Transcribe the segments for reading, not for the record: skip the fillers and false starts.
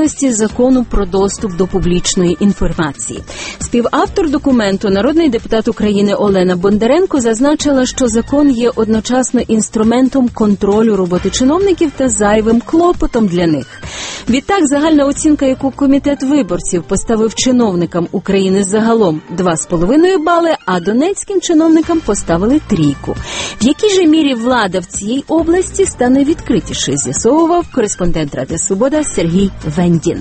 законності Закону про доступ до публічної інформації. Співавтор документу, народний депутат України Олена Бондаренко, зазначила, що закон є одночасно інструментом контролю роботи чиновників та зайвим клопотом для них. Відтак, загальна оцінка, яку Комітет виборців поставив чиновникам України загалом 2,5 бали, а донецьким чиновникам поставили 3. В якій же мірі влада в цій області стане відкритіше, з'ясовував кореспондент Радіо Свобода Сергій Вендін.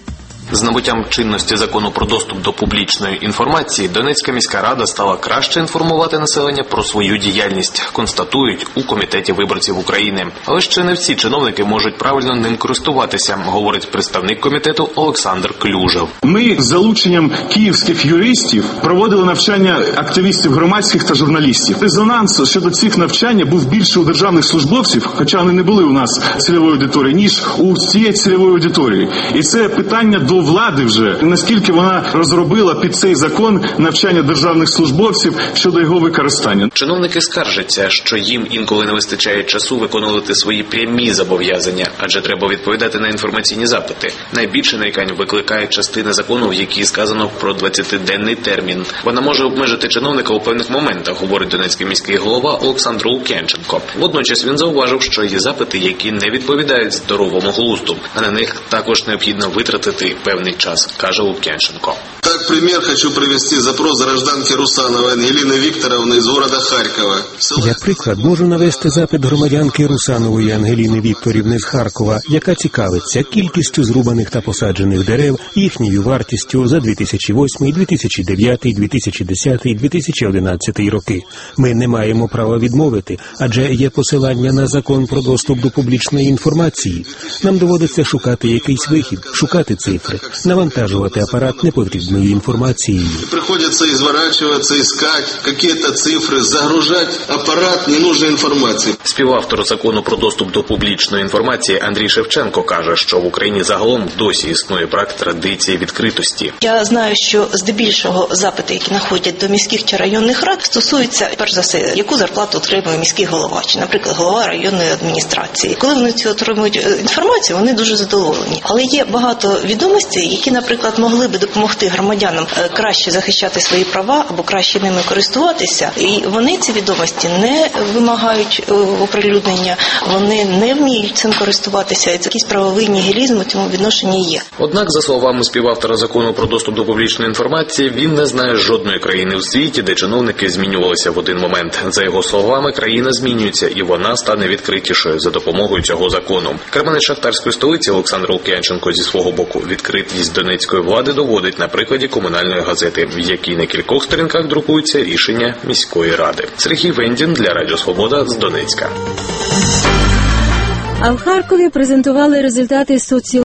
З набуттям чинності Закону про доступ до публічної інформації Донецька міська рада стала краще інформувати населення про свою діяльність, констатують у Комітеті виборців України. Але ще не всі чиновники можуть правильно ним користуватися, говорить представник комітету Олександр Клюжев. Ми з залученням київських юристів проводили навчання активістів громадських та журналістів. Резонанс щодо цих навчань був більше у державних службовців, хоча вони не були у нас цільової аудиторії, ніж у цієї цільової аудиторії. І це питання до влади вже, наскільки вона розробила під цей закон навчання державних службовців щодо його використання. Чиновники скаржаться, що їм інколи не вистачає часу виконувати свої прямі зобов'язання, адже треба відповідати на інформаційні запити. Найбільше нарікань викликає частина закону, в якій сказано про 20-денний термін. Вона може обмежити чиновника у певних моментах, говорить донецький міський голова Олександр Лук'янченко. Водночас він зауважив, що є запити, які не відповідають здоровому глузду, а на них також необхідно витратити певний час, каже Лук'янченко. Как пример хочу привести запрос гражданки Русановой Ангелины Викторовны из города Харькова. Як приклад можу навести запит громадянки Русанової Ангеліни Вікторівни з Харкова, яка цікавиться кількістю зрубаних та посаджених дерев, їхньою вартістю за 2008, 2009, 2010, 2011 роки. Ми не маємо права відмовити, адже є посилання на закон про доступ до публічної інформації. Нам доводиться шукати якийсь вихід, шукати цифри, навантажувати апарат непотрібною інформацією. Приходиться изворачиваться, искать какие-то цифры, загружать апарат ненужной информацией. Співавтор закону про доступ до публічної інформації Андрій Шевченко каже, що в Україні загалом досі існує брак традиції відкритості. Я знаю, що здебільшого запити, які надходять до міських чи районних рад, стосуються, перш за все, яку зарплату отримує міський голова, чи, наприклад, голова районної адміністрації. Коли вони цю отримують інформацію, вони дуже задоволені. Але є багато відомостей, які, наприклад, могли би допомогти громадянам краще захищати свої права або краще ними користуватися. І вони ці відомості не вимагають оприлюднення, вони не вміють цим користуватися. І це якийсь правовий нігілізм у цьому відношенні є. Однак, за словами співавтора закону про доступ до публічної інформації, він не знає жодної країни у світі, де чиновники змінювалися в один момент. За його словами, країна змінюється, і вона стане відкритішою за допомогою цього закону. Керманець шахтарської столиці Олександр Лук'янченко зі свого боку відкритість донецької влади доводить на прикладі комунальної газети, в якій на кількох сторінках друкуються рішення міської ради. Сергій Вендін для Радіо Свобода з Донецька. А в Харкові презентували результати